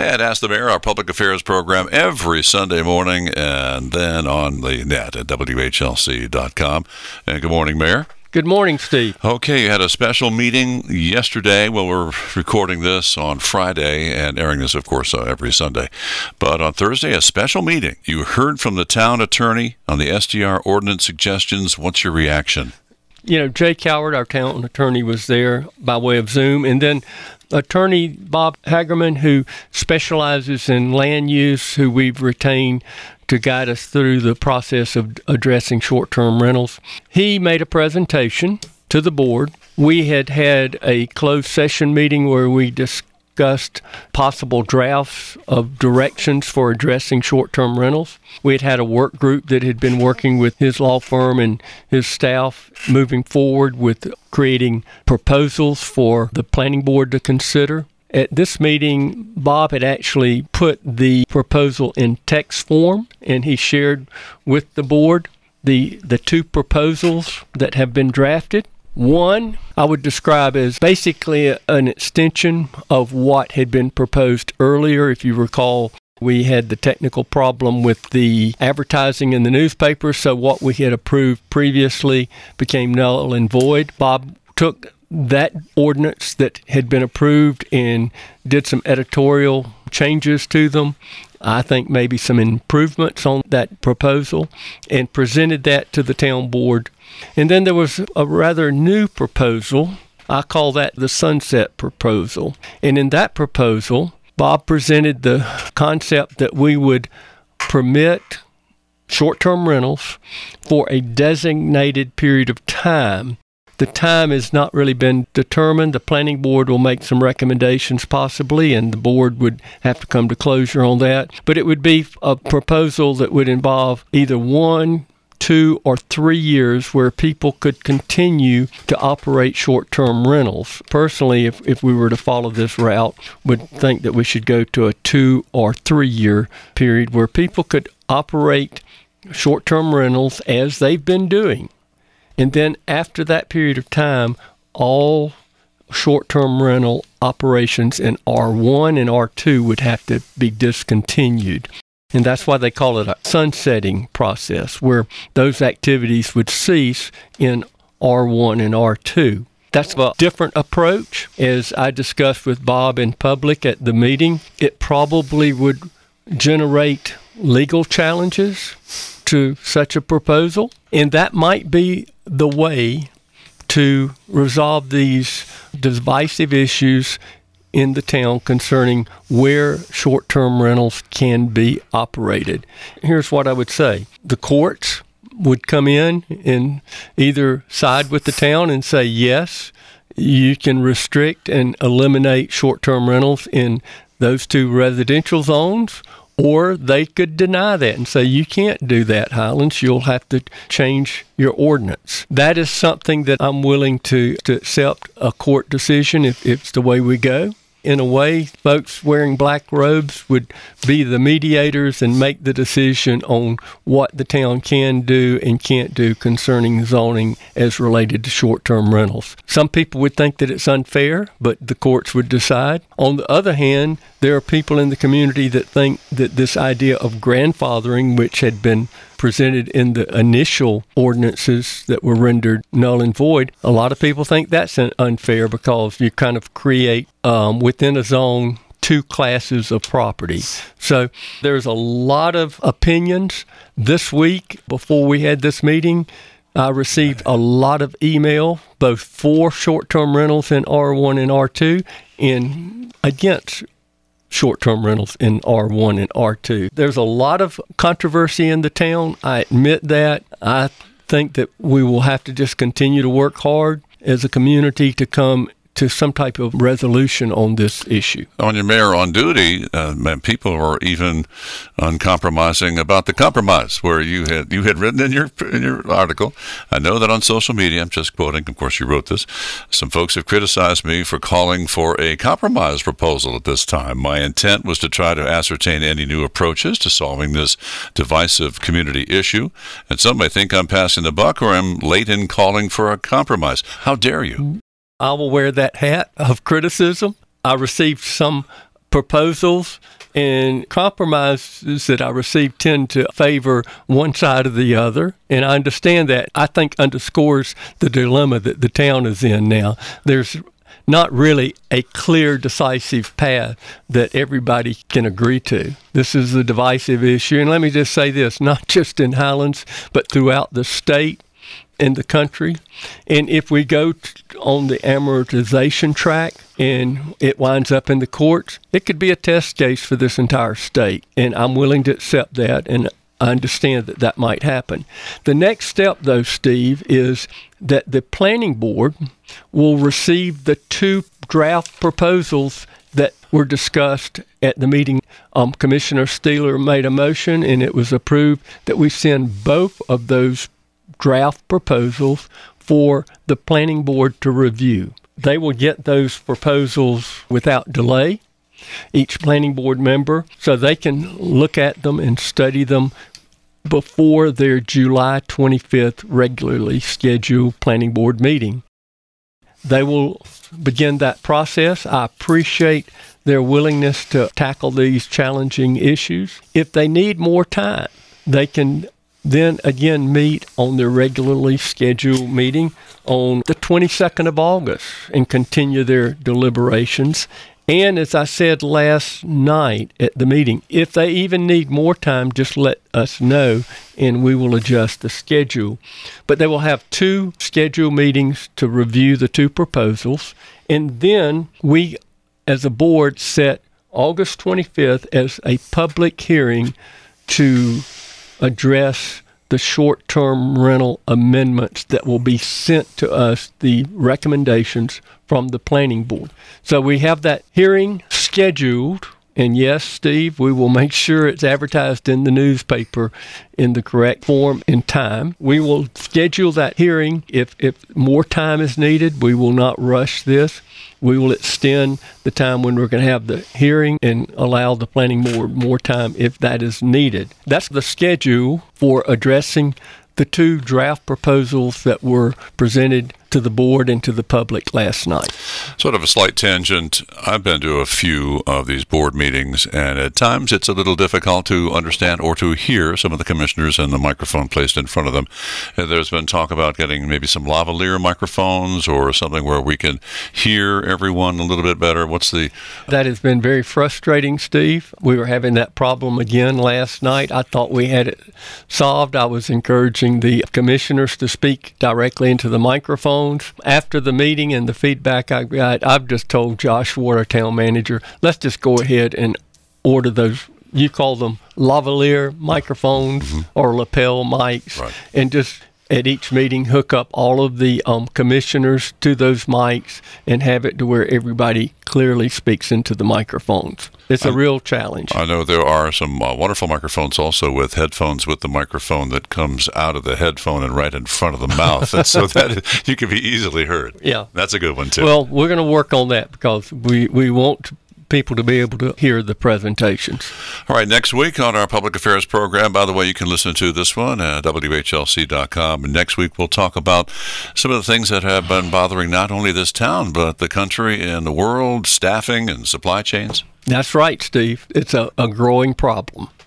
And Ask the Mayor, our public affairs program, every Sunday morning and then on the net at WHLC.com. And good morning, Mayor. Good morning, Steve. Okay, you had a special meeting yesterday. Well, we're recording this on Friday and airing this, of course, every Sunday. But on Thursday, a special meeting. You heard from the town attorney on the SDR ordinance suggestions. What's your reaction? You know, Jay Coward, our town attorney, was there by way of Zoom. And then Attorney Bob Hagerman, who specializes in land use, who we've retained to guide us through the process of addressing short-term rentals. He made a presentation to the board. We had a closed session meeting where we discussed possible drafts of directions for addressing short-term rentals. We had a work group that had been working with his law firm and his staff moving forward with creating proposals for the planning board to consider. At this meeting, Bob had actually put the proposal in text form, and he shared with the board the two proposals that have been drafted. One, I would describe as basically an extension of what had been proposed earlier. If you recall, we had the technical problem with the advertising in the newspaper, so what we had approved previously became null and void. Bob took that ordinance that had been approved and did some editorial changes to them, I think maybe some improvements on that proposal, and presented that to the town board. And then there was a rather new proposal. I call that the sunset proposal. And in that proposal, Bob presented the concept that we would permit short-term rentals for a designated period of time. The time has not really been determined. The planning board will make some recommendations possibly, and the board would have to come to closure on that. But it would be a proposal that would involve either 1, 2, or 3 years where people could continue to operate short-term rentals. Personally, if we were to follow this route, would think that we should go to a 2 or 3 year period where people could operate short-term rentals as they've been doing. And then after that period of time, all short-term rental operations in R1 and R2 would have to be discontinued. And that's why they call it a sunsetting process, where those activities would cease in R1 and R2. That's a different approach. As I discussed with Bob in public at the meeting, it probably would generate legal challenges to such a proposal. And that might be the way to resolve these divisive issues in the town concerning where short-term rentals can be operated. Here's what I would say. The courts would come in and either side with the town and say, yes, you can restrict and eliminate short-term rentals in those two residential zones, or they could deny that and say, you can't do that, Highlands. You'll have to change your ordinance. That is something that I'm willing to accept a court decision if it's the way we go. In a way, folks wearing black robes would be the mediators and make the decision on what the town can do and can't do concerning zoning as related to short-term rentals. Some people would think that it's unfair, but the courts would decide. On the other hand, there are people in the community that think that this idea of grandfathering, which had been presented in the initial ordinances that were rendered null and void, a lot of people think that's unfair because you kind of create within a zone two classes of property. So there's a lot of opinions. This week, before we had this meeting, I received a lot of email, both for short-term rentals in R1 and R2 and against short-term rentals in R1 and R2. There's a lot of controversy in the town. I admit that. I think that we will have to just continue to work hard as a community to come to some type of resolution on this issue. On your mayor on duty, people were even uncompromising about the compromise, where you had written in your article. I know that on social media, I'm just quoting, of course you wrote this, some folks have criticized me for calling for a compromise proposal at this time. My intent was to try to ascertain any new approaches to solving this divisive community issue, and some may think I'm passing the buck or I'm late in calling for a compromise. How dare you? I will wear that hat of criticism. I received some proposals and compromises that I receive tend to favor one side or the other. And I understand that. I think underscores the dilemma that the town is in now. There's not really a clear, decisive path that everybody can agree to. This is a divisive issue. And let me just say this, not just in Highlands, but throughout the state and the country. And if we go on the amortization track and it winds up in the courts, it could be a test case for this entire state. And I'm willing to accept that, and I understand that that might happen. The next step, though, Steve, is that the planning board will receive the 2 draft proposals that were discussed at the meeting. Commissioner Steeler made a motion, and it was approved that we send both of those draft proposals for the planning board to review. They will get those proposals without delay, each planning board member, so they can look at them and study them before their July 25th regularly scheduled planning board meeting. They will begin that process. I appreciate their willingness to tackle these challenging issues. If they need more time, they can then again meet on their regularly scheduled meeting on the 22nd of August and continue their deliberations. And as I said last night at the meeting, if they even need more time, just let us know and we will adjust the schedule. But they will have 2 scheduled meetings to review the 2 proposals. And then we, as a board, set August 25th as a public hearing to address the short-term rental amendments that will be sent to us, the recommendations from the planning board. So we have that hearing scheduled, and yes, Steve, we will make sure it's advertised in the newspaper in the correct form and time. We will schedule that hearing. If more time is needed, we will not rush this. We will extend the time when we're going to have the hearing and allow the planning board more time if that is needed. That's the schedule for addressing the 2 draft proposals that were presented to the board and to the public last night. Sort of a slight tangent. I've been to a few of these board meetings, and at times it's a little difficult to understand or to hear some of the commissioners and the microphone placed in front of them. There's been talk about getting maybe some lavalier microphones or something where we can hear everyone a little bit better. That has been very frustrating, Steve. We were having that problem again last night. I thought we had it solved. I was encouraging the commissioners to speak directly into the microphone. After the meeting and the feedback I got, I've just told Josh Ward, our town manager, let's just go ahead and order those, you call them lavalier microphones or lapel mics, right, and just at each meeting hook up all of the commissioners to those mics and have it to where everybody clearly speaks into the microphones. It's a real challenge. I know there are some wonderful microphones also with headphones with the microphone that comes out of the headphone and right in front of the mouth, and so that you can be easily heard. Yeah. That's a good one, too. Well, we're going to work on that because we want people to be able to hear the presentations. All right, next week on our Public Affairs program, by the way, you can listen to this one at WHLC.com. And next week we'll talk about some of the things that have been bothering not only this town, but the country and the world, staffing and supply chains. That's right, Steve. It's a growing problem.